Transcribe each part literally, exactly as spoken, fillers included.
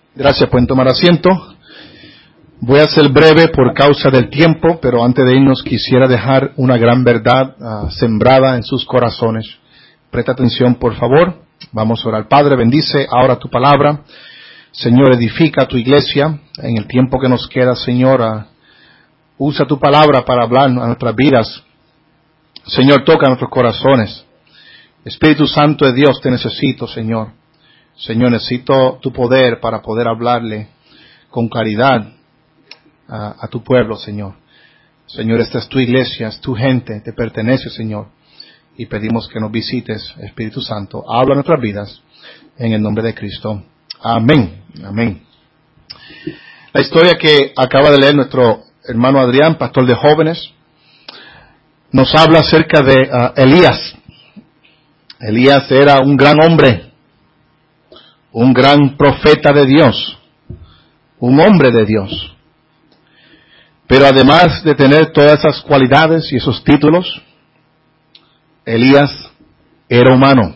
Gracias, pueden tomar asiento. Voy a ser breve por causa del tiempo, pero antes de irnos quisiera dejar una gran verdad uh, sembrada en sus corazones. Presta atención, por favor. Vamos a orar. Padre, bendice ahora tu palabra. Señor, edifica tu iglesia en el tiempo que nos queda, Señor. Uh, usa tu palabra para hablar a nuestras vidas. Señor, toca nuestros corazones. Espíritu Santo de Dios, te necesito, Señor. Señor, necesito tu poder para poder hablarle con caridad a, a tu pueblo, Señor. Señor, esta es tu iglesia, es tu gente, te pertenece, Señor. Y pedimos que nos visites, Espíritu Santo. Habla nuestras vidas en el nombre de Cristo. Amén. Amén. La historia que acaba de leer nuestro hermano Adrián, pastor de jóvenes, nos habla acerca de uh, Elías. Elías era un gran hombre. Un gran profeta de Dios, un hombre de Dios. Pero además de tener todas esas cualidades y esos títulos, Elías era humano.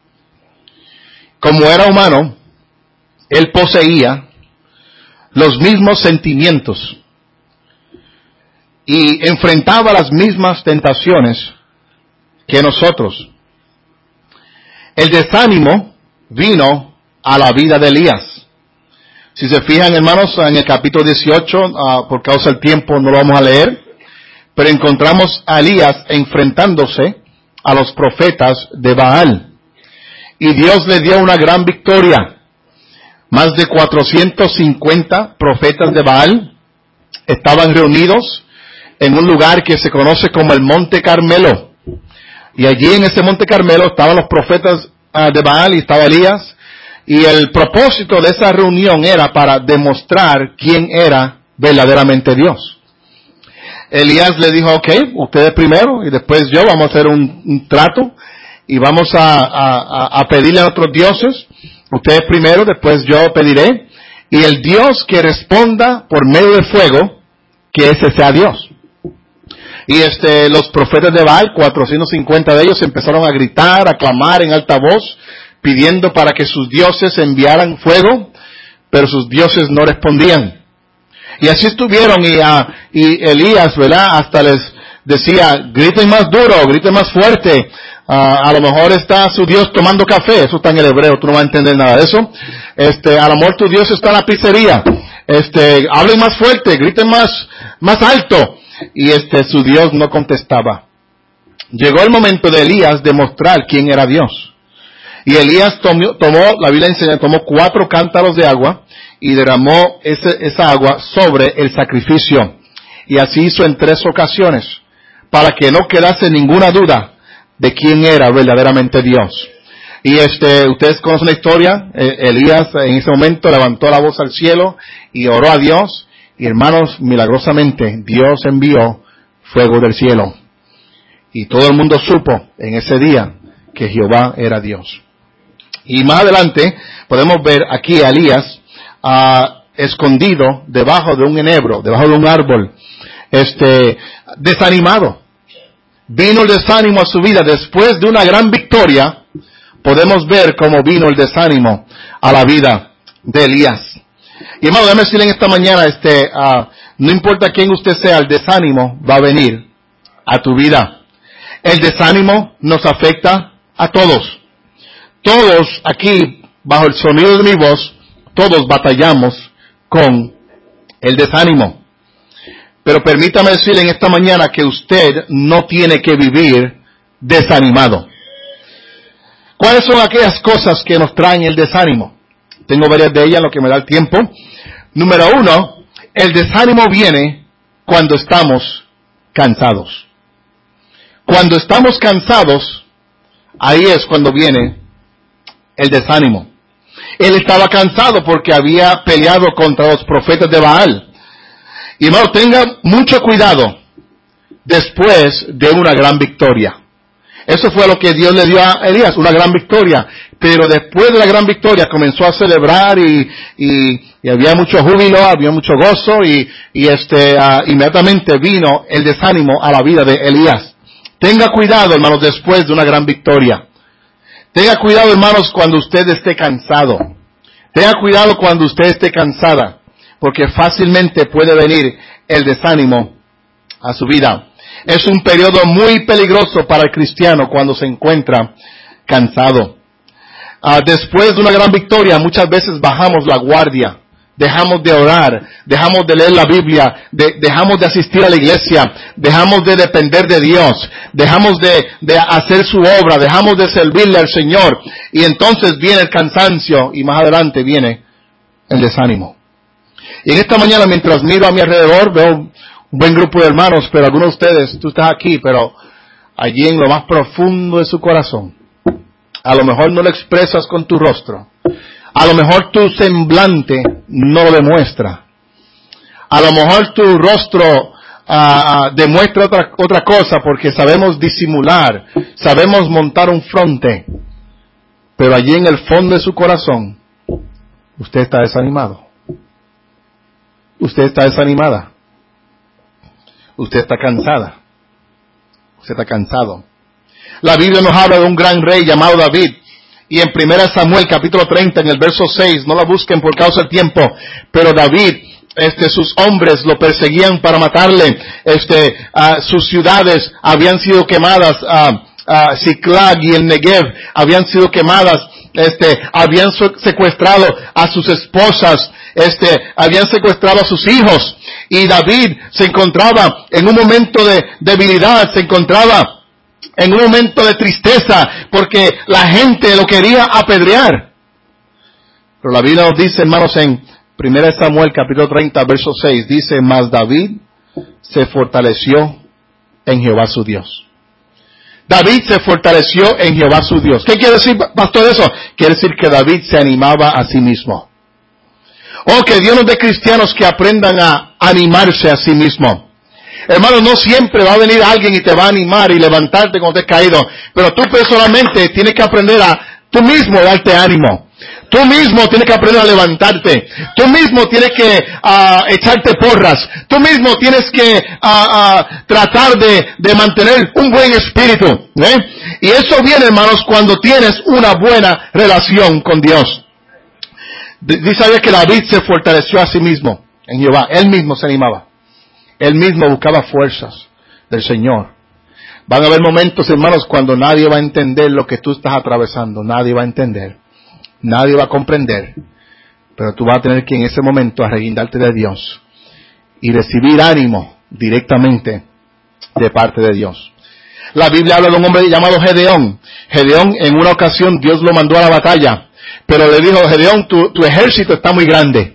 Como era humano, él poseía los mismos sentimientos y enfrentaba las mismas tentaciones que nosotros. El desánimo vino a la vida de Elías. Si se fijan, hermanos, en el capítulo dieciocho, uh, por causa del tiempo no lo vamos a leer, pero encontramos a Elías enfrentándose a los profetas de Baal. Y Dios le dio una gran victoria. Más de cuatrocientos cincuenta profetas de Baal estaban reunidos en un lugar que se conoce como el Monte Carmelo. Y allí en ese Monte Carmelo estaban los profetas uh, de Baal y estaba Elías. Y el propósito de esa reunión era para demostrar quién era verdaderamente Dios. Elías le dijo, ok, ustedes primero y después yo vamos a hacer un, un trato y vamos a, a, a pedirle a nuestros dioses. Ustedes primero, después yo pediré. Y el Dios que responda por medio del fuego, que ese sea Dios. Y este, los profetas de Baal, cuatrocientos cincuenta de ellos empezaron a gritar, a clamar en alta voz, pidiendo para que sus dioses enviaran fuego, pero sus dioses no respondían. Y así estuvieron, y, uh, y Elías, ¿verdad? Hasta les decía, griten más duro, griten más fuerte. Uh, a lo mejor está su Dios tomando café, eso está en el hebreo, tú no vas a entender nada de eso. Este, a lo mejor tu Dios está en la pizzería. Este, hablen más fuerte, griten más, más alto. Y este, su Dios no contestaba. Llegó el momento de Elías de mostrar quién era Dios. Y Elías tomó, tomó, la Biblia enseña, tomó cuatro cántaros de agua y derramó ese, esa agua sobre el sacrificio. Y así hizo en tres ocasiones, para que no quedase ninguna duda de quién era verdaderamente Dios. Y este, ustedes conocen la historia, eh, Elías en ese momento levantó la voz al cielo y oró a Dios. Y hermanos, milagrosamente, Dios envió fuego del cielo. Y todo el mundo supo en ese día que Jehová era Dios. Y más adelante podemos ver aquí a Elías uh, escondido debajo de un enebro, debajo de un árbol, este, desanimado. Vino el desánimo a su vida. Después de una gran victoria, podemos ver cómo vino el desánimo a la vida de Elías. Y hermano, déjame decirle en esta mañana, este, uh, no importa quién usted sea, el desánimo va a venir a tu vida. El desánimo nos afecta a todos. Todos aquí, bajo el sonido de mi voz, todos batallamos con el desánimo. Pero permítame decirle en esta mañana que usted no tiene que vivir desanimado. ¿Cuáles son aquellas cosas que nos traen el desánimo? Tengo varias de ellas, lo que me da el tiempo. Número uno, el desánimo viene cuando estamos cansados. Cuando estamos cansados, ahí es cuando viene el desánimo. Él estaba cansado porque había peleado contra los profetas de Baal. Y hermano, tenga mucho cuidado después de una gran victoria. Eso fue lo que Dios le dio a Elías, una gran victoria. Pero después de la gran victoria comenzó a celebrar y, y, y había mucho júbilo, había mucho gozo y, y este, uh, inmediatamente vino el desánimo a la vida de Elías. Tenga cuidado, hermanos, después de una gran victoria. Tenga cuidado, hermanos, cuando usted esté cansado. Tenga cuidado cuando usted esté cansada, porque fácilmente puede venir el desánimo a su vida. Es un periodo muy peligroso para el cristiano cuando se encuentra cansado. Uh, después de una gran victoria, muchas veces bajamos la guardia. Dejamos de orar, dejamos de leer la Biblia, de, dejamos de asistir a la iglesia, dejamos de depender de Dios, dejamos de, de hacer su obra, dejamos de servirle al Señor. Y entonces viene el cansancio y más adelante viene el desánimo. Y en esta mañana, mientras miro a mi alrededor, veo un buen grupo de hermanos, pero algunos de ustedes, tú estás aquí, pero allí en lo más profundo de su corazón, a lo mejor no lo expresas con tu rostro. A lo mejor tu semblante no lo demuestra. A lo mejor tu rostro uh, demuestra otra, otra cosa porque sabemos disimular, sabemos montar un fronte. Pero allí en el fondo de su corazón, usted está desanimado. Usted está desanimada. Usted está cansada. Usted está cansado. La Biblia nos habla de un gran rey llamado David. Y en primera Samuel capítulo treinta, en el verso seis, no la busquen por causa del tiempo, pero David, este, sus hombres lo perseguían para matarle, este, uh, sus ciudades habían sido quemadas, uh, uh, Ziklag y el Negev habían sido quemadas, este, habían secuestrado a sus esposas, este, habían secuestrado a sus hijos, y David se encontraba en un momento de debilidad, se encontraba en un momento de tristeza, porque la gente lo quería apedrear. Pero la Biblia nos dice, hermanos, en primera Samuel capítulo treinta, verso seis, dice, mas David se fortaleció en Jehová su Dios. David se fortaleció en Jehová su Dios. ¿Qué quiere decir, pastor, eso? Quiere decir que David se animaba a sí mismo. Oh, que Dios nos dé cristianos que aprendan a animarse a sí mismo. Hermano, no siempre va a venir alguien y te va a animar y levantarte cuando estés caído. Pero tú personalmente tienes que aprender a tú mismo darte ánimo. Tú mismo tienes que aprender a levantarte. Tú mismo tienes que uh, echarte porras. Tú mismo tienes que uh, uh, tratar de, de mantener un buen espíritu. ¿eh? Y eso viene, hermanos, cuando tienes una buena relación con Dios. Dice que David se fortaleció a sí mismo en Jehová. Él mismo se animaba. Él mismo buscaba fuerzas del Señor. Van a haber momentos, hermanos, cuando nadie va a entender lo que tú estás atravesando. Nadie va a entender. Nadie va a comprender. Pero tú vas a tener que en ese momento arreguindarte de Dios y recibir ánimo directamente de parte de Dios. La Biblia habla de un hombre llamado Gedeón. Gedeón, en una ocasión, Dios lo mandó a la batalla. Pero le dijo, Gedeón, tu, tu ejército está muy grande.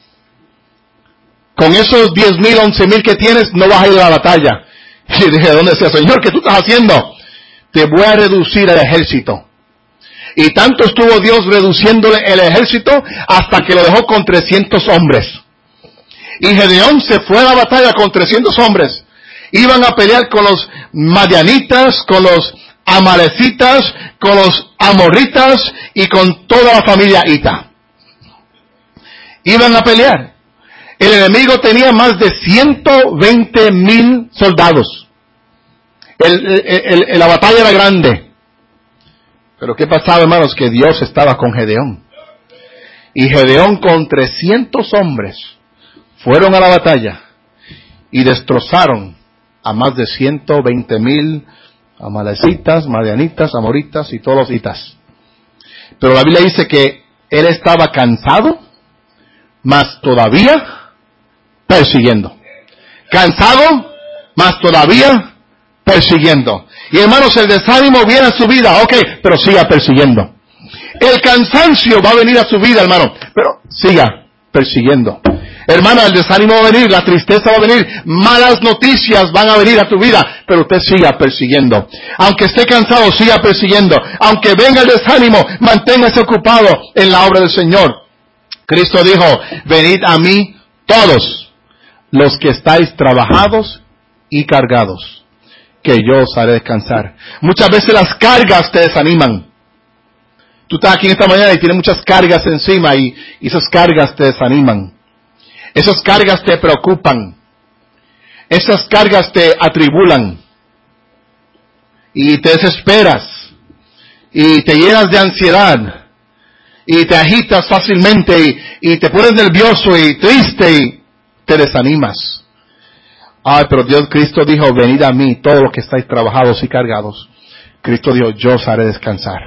Con esos diez mil, once mil que tienes, no vas a ir a la batalla. Y dije, ¿dónde decía, Señor, qué tú estás haciendo? Te voy a reducir el ejército. Y tanto estuvo Dios reduciéndole el ejército hasta que lo dejó con trescientos hombres. Y Gedeón se fue a la batalla con trescientos hombres. Iban a pelear con los madianitas, con los amalecitas, con los amorritas y con toda la familia Ita. Iban a pelear. El enemigo tenía más de ciento veinte mil soldados. El, el, el, la batalla era grande. Pero ¿qué pasaba, hermanos? Que Dios estaba con Gedeón. Y Gedeón con trescientos hombres fueron a la batalla y destrozaron a más de ciento veinte mil amalecitas, madianitas, amoritas y todos los itas. Pero la Biblia dice que él estaba cansado, mas todavía persiguiendo. Cansado, mas todavía persiguiendo. Y hermanos, el desánimo viene a su vida, ok, pero siga persiguiendo. El cansancio va a venir a su vida, hermano, pero siga persiguiendo. Hermano, el desánimo va a venir, la tristeza va a venir, malas noticias van a venir a tu vida, pero usted siga persiguiendo. Aunque esté cansado, siga persiguiendo. Aunque venga el desánimo, manténgase ocupado en la obra del Señor. Cristo dijo, venid a mí todos los que estáis trabajados y cargados, que yo os haré descansar. Muchas veces las cargas te desaniman. Tú estás aquí en esta mañana y tienes muchas cargas encima y, y esas cargas te desaniman. Esas cargas te preocupan. Esas cargas te atribulan. Y te desesperas. Y te llenas de ansiedad. y te agitas fácilmente y, y te pones nervioso y triste y te desanimas. Ay, pero Dios, Cristo dijo, venid a mí, todos los que estáis trabajados y cargados. Cristo dijo, yo os haré descansar.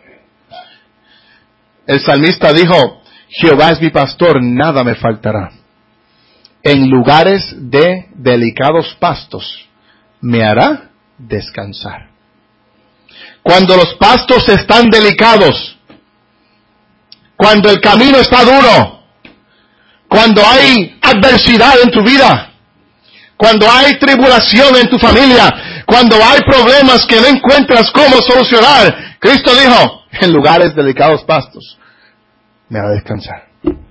El salmista dijo, Jehová es mi pastor, nada me faltará. En lugares de delicados pastos me hará descansar. Cuando los pastos están delicados, cuando el camino está duro, cuando hay adversidad en tu vida, cuando hay tribulación en tu familia, cuando hay problemas que no encuentras cómo solucionar, Cristo dijo, en lugares delicados pastos me hará descansar.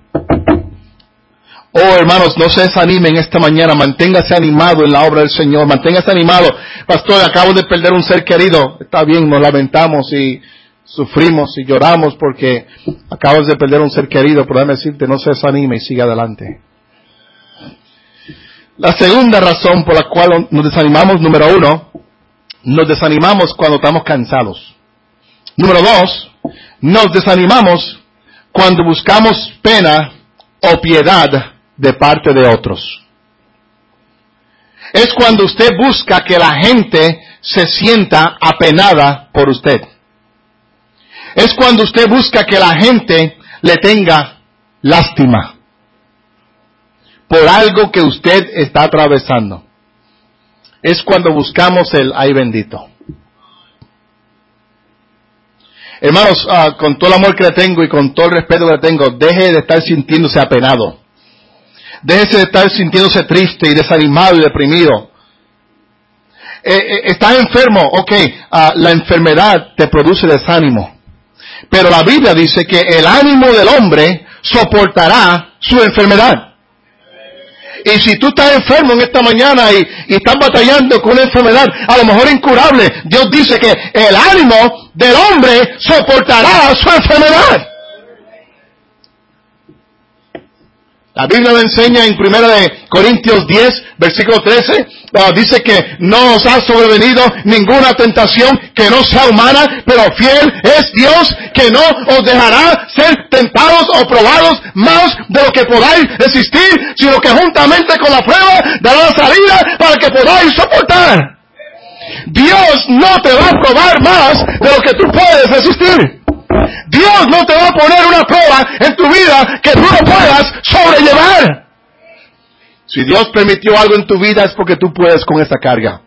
Oh, hermanos, no se desanimen esta mañana, manténgase animado en la obra del Señor, manténgase animado. Pastor, acabo de perder un ser querido. Está bien, nos lamentamos y sufrimos y lloramos porque acabas de perder un ser querido, pero déjame decirte, no se desanime y siga adelante. La segunda razón por la cual nos desanimamos, número uno, nos desanimamos cuando estamos cansados. Número dos, nos desanimamos cuando buscamos pena o piedad de parte de otros. Es cuando usted busca que la gente se sienta apenada por usted. Es cuando usted busca que la gente le tenga lástima por algo que usted está atravesando. Es cuando buscamos el ay bendito. Hermanos, uh, con todo el amor que le tengo y con todo el respeto que le tengo, deje de estar sintiéndose apenado. Déjese de estar sintiéndose triste y desanimado y deprimido. Eh, eh, estás enfermo, ok, uh, la enfermedad te produce desánimo. Pero la Biblia dice que el ánimo del hombre soportará su enfermedad. Y si tú estás enfermo en esta mañana y, y estás batallando con una enfermedad, a lo mejor incurable, Dios dice que el ánimo del hombre soportará su enfermedad. La Biblia lo enseña en primera de Corintios diez, versículo trece, uh, dice que no os ha sobrevenido ninguna tentación que no sea humana, pero fiel es Dios que no os dejará ser tentados o probados más de lo que podáis resistir, sino que juntamente con la prueba dará la salida para que podáis soportar. Dios no te va a probar más de lo que tú puedes resistir. Dios no te va a poner una prueba en tu vida que tú no puedas sobrellevar. Si Dios permitió algo en tu vida es porque tú puedes con esa carga.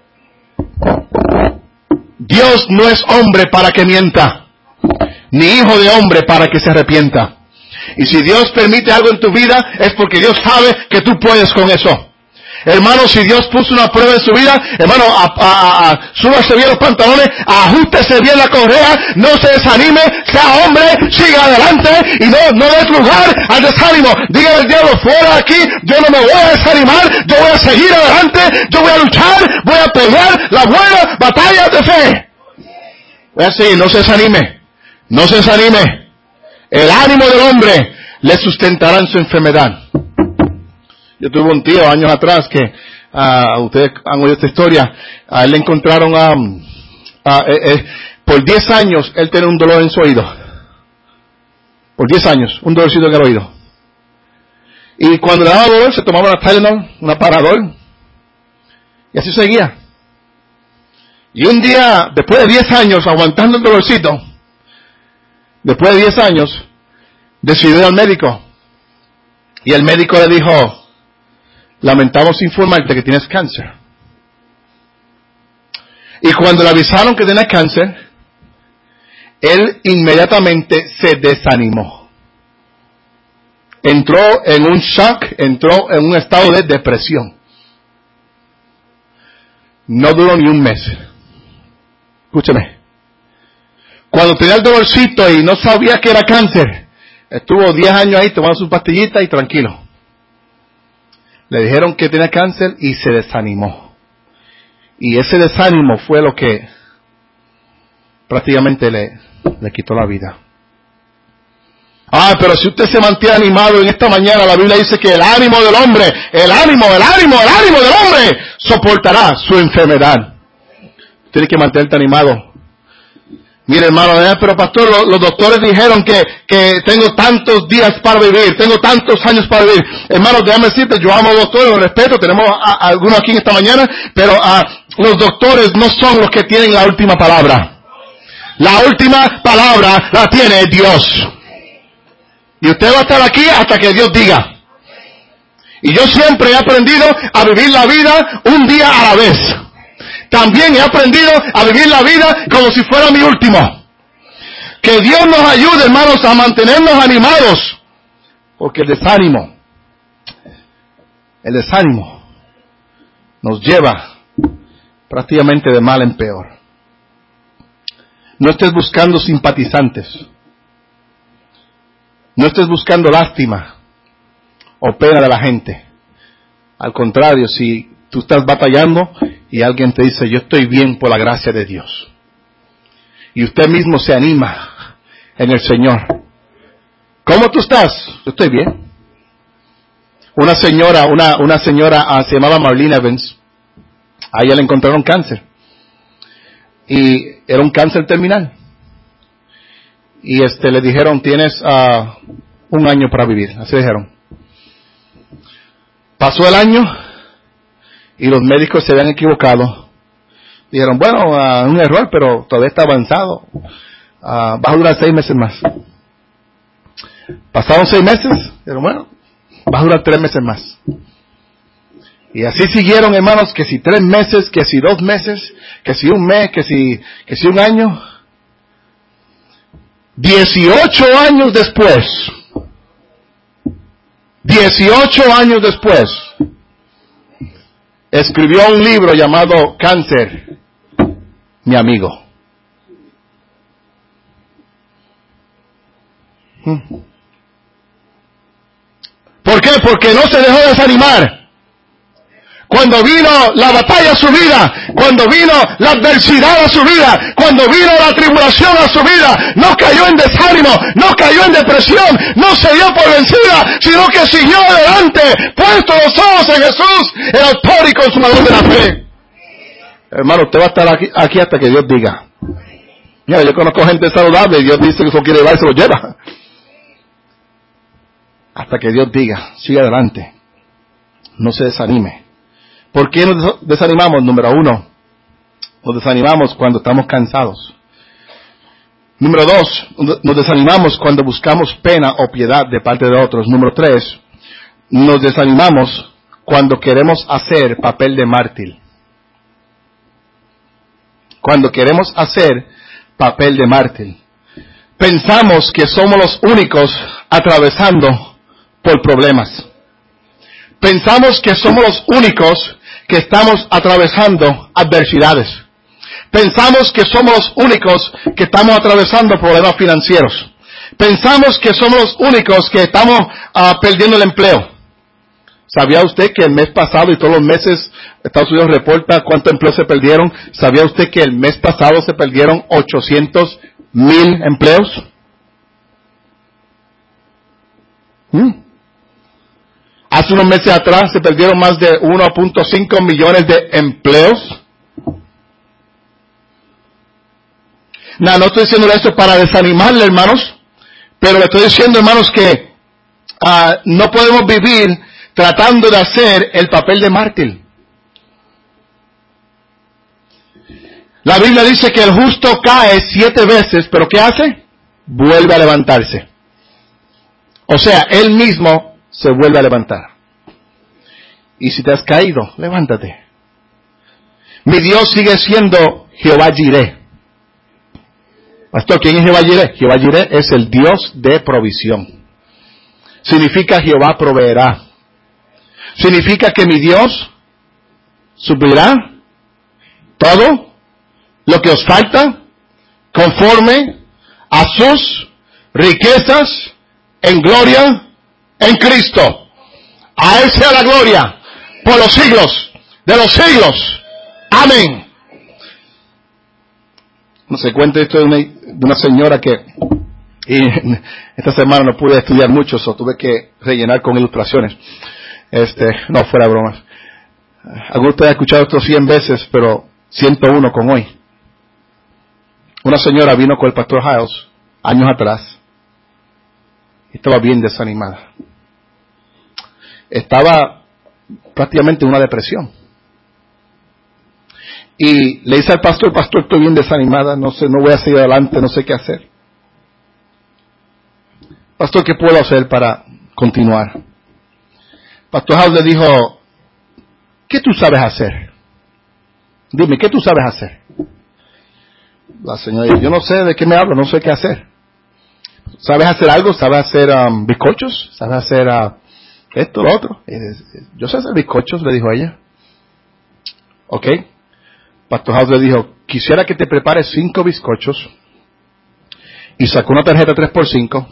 Dios no es hombre para que mienta, ni hijo de hombre para que se arrepienta. Y si Dios permite algo en tu vida es porque Dios sabe que tú puedes con eso. Hermano, si Dios puso una prueba en su vida, hermano, a, a, a, súbase bien los pantalones, ajústese bien la correa, no se desanime, sea hombre, siga adelante y no, no des lugar al desánimo. Diga al diablo, fuera de aquí, yo no me voy a desanimar, yo voy a seguir adelante, yo voy a luchar, voy a pelear la buena batalla de fe. Así, no se desanime, no se desanime. El ánimo del hombre le sustentará en su enfermedad. Yo tuve un tío años atrás que, uh, ustedes han oído esta historia, a él le encontraron, um, uh, eh, eh, por diez años él tenía un dolor en su oído. Por diez años, un dolorcito en el oído. Y cuando le daba dolor se tomaba una Tylenol, una Paradol, y así seguía. Y un día, después de diez años aguantando el dolorcito, después de diez años, decidió ir al médico. Y el médico le dijo, lamentamos informarte que tienes cáncer. Y cuando le avisaron que tenía cáncer, él inmediatamente se desanimó. Entró en un shock, entró en un estado de depresión. No duró ni un mes. Escúchame. Cuando tenía el dolorcito y no sabía que era cáncer, estuvo diez años ahí tomando sus pastillitas y tranquilo. Le dijeron que tenía cáncer y se desanimó. Y ese desánimo fue lo que prácticamente le, le quitó la vida. Ah, pero si usted se mantiene animado en esta mañana, la Biblia dice que el ánimo del hombre, el ánimo, el ánimo, el ánimo del hombre soportará su enfermedad. Tiene que mantenerte animado. Mire, hermano, eh, pero pastor, los, los doctores dijeron que, que tengo tantos días para vivir, tengo tantos años para vivir. Hermano, déjame decirte, yo amo a los doctores, los respeto, tenemos a, a algunos aquí en esta mañana, pero uh, los doctores no son los que tienen la última palabra. La última palabra la tiene Dios. Y usted va a estar aquí hasta que Dios diga. Y yo siempre he aprendido a vivir la vida un día a la vez. También he aprendido a vivir la vida como si fuera mi último. Que Dios nos ayude, hermanos, a mantenernos animados. Porque el desánimo, el desánimo nos lleva prácticamente de mal en peor. No estés buscando simpatizantes. No estés buscando lástima o pena de la gente. Al contrario, si tú estás batallando y alguien te dice, yo estoy bien por la gracia de Dios, y usted mismo se anima en el Señor. ¿Cómo tú estás? Yo estoy bien. Una señora, una, una señora uh, se llamaba Marlene Evans. A ella le encontraron cáncer. Y era un cáncer terminal. Y este le dijeron, tienes uh, un año para vivir. Así dijeron. Pasó el año y los médicos se habían equivocado. Dijeron, bueno, uh, un error, pero todavía está avanzado. Uh, va a durar seis meses más. Pasaron seis meses. Dijeron, bueno, va a durar tres meses más. Y así siguieron, hermanos, que si tres meses, que si dos meses, que si un mes, que si, que si un año. Dieciocho años después, dieciocho años después, escribió un libro llamado Cáncer, mi amigo. ¿Por qué? Porque no se dejó desanimar. Cuando vino la batalla a su vida, cuando vino la adversidad a su vida, cuando vino la tribulación a su vida, no cayó en desánimo, no cayó en depresión, no se dio por vencida, sino que siguió adelante, puesto los ojos en Jesús, el autor y consumador de la fe. Hermano, usted va a estar aquí, aquí hasta que Dios diga. Mira, yo conozco gente saludable y Dios dice que eso quiere llevar y se lo lleva. Hasta que Dios diga, siga adelante, no se desanime. ¿Por qué nos desanimamos? Número uno, nos desanimamos cuando estamos cansados. Número dos, nos desanimamos cuando buscamos pena o piedad de parte de otros. Número tres, nos desanimamos cuando queremos hacer papel de mártir. Cuando queremos hacer papel de mártir. Pensamos que somos los únicos atravesando por problemas. Pensamos que somos los únicos que estamos atravesando adversidades. Pensamos que somos los únicos que estamos atravesando problemas financieros. Pensamos que somos los únicos que estamos uh, perdiendo el empleo. ¿Sabía usted que el mes pasado y todos los meses Estados Unidos reporta cuántos empleos se perdieron? ¿Sabía usted que el mes pasado se perdieron ochocientos mil empleos? ¿Mm? Hace unos meses atrás se perdieron más de uno punto cinco millones de empleos. No, no estoy diciendo esto para desanimarle, hermanos, pero le estoy diciendo, hermanos, que uh, no podemos vivir tratando de hacer el papel de mártir. La Biblia dice que el justo cae siete veces, pero ¿qué hace? Vuelve a levantarse. O sea, él mismo se vuelve a levantar. Y si te has caído, levántate. Mi Dios sigue siendo Jehová Jireh. Pastor, ¿quién es Jehová Jireh? Jehová Jireh es el Dios de provisión. Significa Jehová proveerá. Significa que mi Dios suplirá todo lo que os falta conforme a sus riquezas en gloria en Cristo. A Él sea la gloria por los siglos de los siglos. Amén. No se cuenta esto de una, de una señora que y esta semana no pude estudiar mucho, so tuve que rellenar con ilustraciones. Este, no, fuera bromas. Algunos de ustedes han escuchado esto cien veces, pero ciento uno con hoy. Una señora vino con el pastor Hiles años atrás y estaba bien desanimada. Estaba prácticamente en una depresión. Y le dice al pastor, pastor, estoy bien desanimada, no sé, no voy a seguir adelante, no sé qué hacer. Pastor, ¿qué puedo hacer para continuar? Pastor House le dijo, ¿qué tú sabes hacer? Dime, ¿qué tú sabes hacer? La señora dijo, yo no sé de qué me hablo, no sé qué hacer. ¿Sabes hacer algo? ¿Sabes hacer um, bizcochos? ¿Sabes hacer uh, esto, lo otro? Yo sé hacer bizcochos, le dijo ella. Ok. Pastor House le dijo, quisiera que te prepares cinco bizcochos. Y sacó una tarjeta tres por cinco.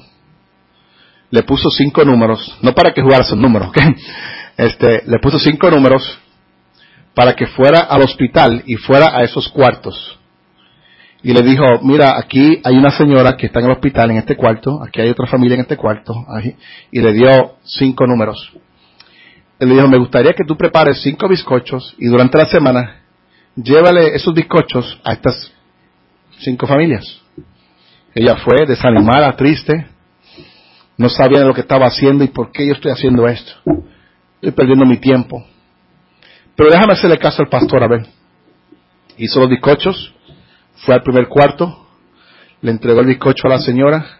Le puso cinco números, no para que jugara esos números, ¿ok? Este, le puso cinco números para que fuera al hospital y fuera a esos cuartos. Y le dijo, mira, aquí hay una señora que está en el hospital en este cuarto, aquí hay otra familia en este cuarto, ahí, y le dio cinco números. Él le dijo, me gustaría que tú prepares cinco bizcochos y durante la semana llévale esos bizcochos a estas cinco familias. Ella fue desanimada, triste. No sabía lo que estaba haciendo y por qué yo estoy haciendo esto. Estoy perdiendo mi tiempo. Pero déjame hacerle caso al pastor, a ver. Hizo los bizcochos, fue al primer cuarto, le entregó el bizcocho a la señora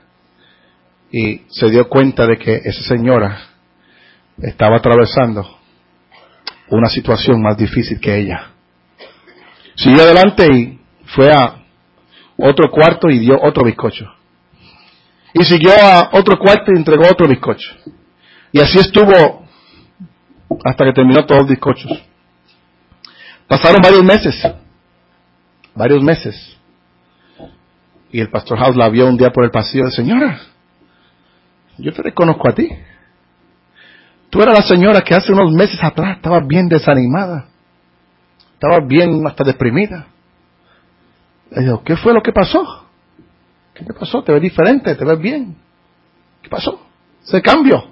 y se dio cuenta de que esa señora estaba atravesando una situación más difícil que ella. Siguió adelante y fue a otro cuarto y dio otro bizcocho. Y siguió a otro cuarto y entregó otro bizcocho. Y así estuvo hasta que terminó todos los bizcochos. Pasaron varios meses. Varios meses. Y el pastor House la vio un día por el pasillo de, señora, yo te reconozco a ti. Tú eras la señora que hace unos meses atrás estaba bien desanimada. Estaba bien hasta deprimida. Le dijo, ¿qué fue lo que pasó? ¿Qué te pasó? Te ves diferente, te ves bien. ¿Qué pasó? Se cambió.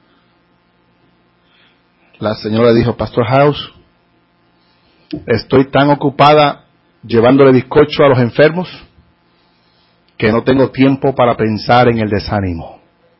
La señora dijo, Pastor House, estoy tan ocupada llevándole bizcocho a los enfermos que no tengo tiempo para pensar en el desánimo.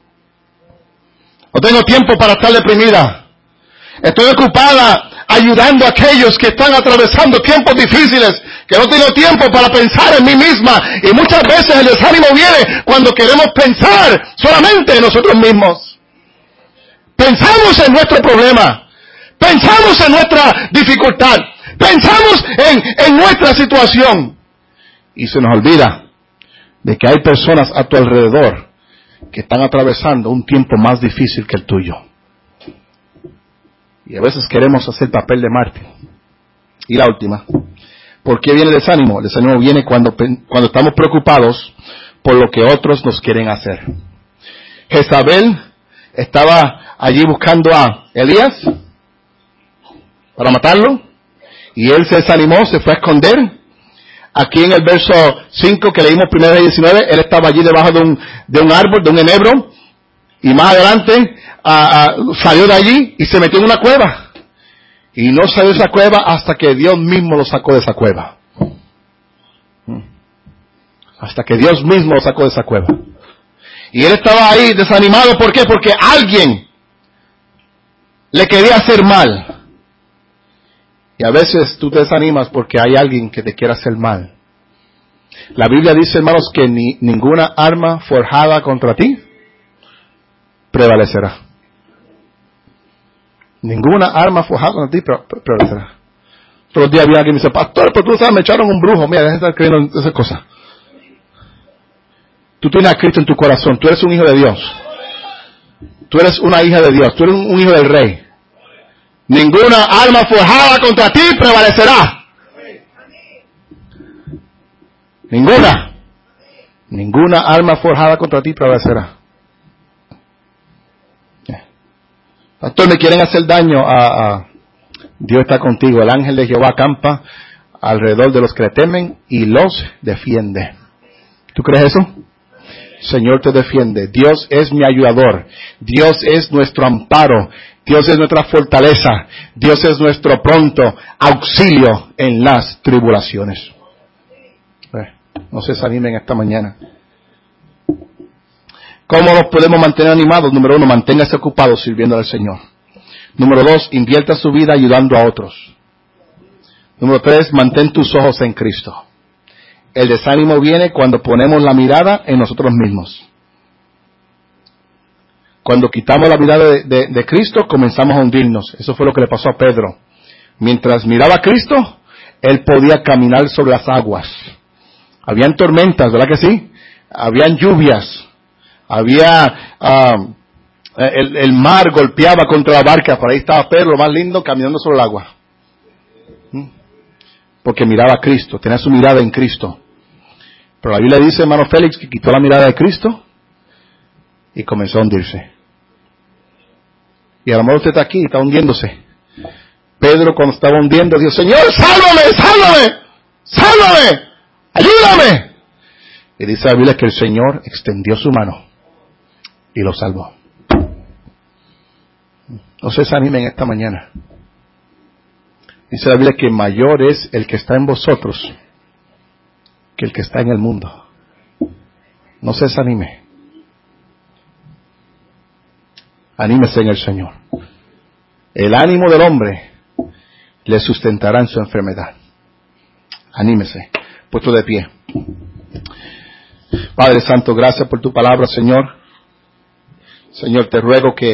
No tengo tiempo para estar deprimida. Estoy ocupada ayudando a aquellos que están atravesando tiempos difíciles, que no tengo tiempo para pensar en mí misma. Y muchas veces el desánimo viene cuando queremos pensar solamente en nosotros mismos. Pensamos en nuestro problema, pensamos en nuestra dificultad, pensamos en, en nuestra situación. Y se nos olvida de que hay personas a tu alrededor que están atravesando un tiempo más difícil que el tuyo. Y a veces queremos hacer papel de mártir. Y la última. ¿Por qué viene el desánimo? El desánimo viene cuando, cuando estamos preocupados por lo que otros nos quieren hacer. Jezabel estaba allí buscando a Elías para matarlo. Y él se desanimó, se fue a esconder. Aquí en el verso cinco que leímos primero de diecinueve, él estaba allí debajo de un, de un árbol, de un enebro. Y más adelante Uh, uh, salió de allí y se metió en una cueva. Y no salió de esa cueva hasta que Dios mismo lo sacó de esa cueva. Hasta que Dios mismo lo sacó de esa cueva. Y él estaba ahí desanimado. ¿Por qué? Porque alguien le quería hacer mal. Y a veces tú te desanimas porque hay alguien que te quiere hacer mal. La Biblia dice, hermanos, que ni, ninguna arma forjada contra ti prevalecerá. Ninguna arma forjada contra ti prevalecerá. Todos los días había alguien que me dice, pastor, pero tú sabes, me echaron un brujo. Mira, deja de estar creyendo en esas cosas. Tú tienes a Cristo en tu corazón. Tú eres un hijo de Dios. Tú eres una hija de Dios. Tú eres un, un hijo del Rey. Ninguna arma forjada contra ti prevalecerá. Ninguna. Ninguna arma forjada contra ti prevalecerá. Pastor, me quieren hacer daño. A, a Dios está contigo. El ángel de Jehová acampa alrededor de los que le temen y los defiende. ¿Tú crees eso? Señor te defiende. Dios es mi ayudador. Dios es nuestro amparo. Dios es nuestra fortaleza. Dios es nuestro pronto auxilio en las tribulaciones. No se desanimen esta mañana. ¿Cómo los podemos mantener animados? Número uno, manténgase ocupado sirviendo al Señor. Número dos, invierta su vida ayudando a otros. Número tres, mantén tus ojos en Cristo. El desánimo viene cuando ponemos la mirada en nosotros mismos. Cuando quitamos la mirada de, de, de Cristo, comenzamos a hundirnos. Eso fue lo que le pasó a Pedro. Mientras miraba a Cristo, él podía caminar sobre las aguas. Habían tormentas, ¿verdad que sí? Habían lluvias. Había... Uh, el, el mar golpeaba contra la barca. Por ahí estaba Pedro, lo más lindo, caminando sobre el agua. ¿Mm? Porque miraba a Cristo, tenía su mirada en Cristo. Pero la Biblia dice, hermano Félix, que quitó la mirada de Cristo y comenzó a hundirse. Y a lo mejor usted está aquí, está hundiéndose. Pedro, cuando estaba hundiendo, dijo, Señor, sálvame, sálvame, sálvame, ayúdame. Y dice la Biblia que el Señor extendió su mano y lo salvó. No se desanimen esta mañana. Dice la Biblia que mayor es el que está en vosotros que el que está en el mundo. No se desanime. Anímese en el Señor. El ánimo del hombre le sustentará en su enfermedad. Anímese. Puesto de pie. Padre Santo, gracias por tu palabra, Señor. Señor, te ruego que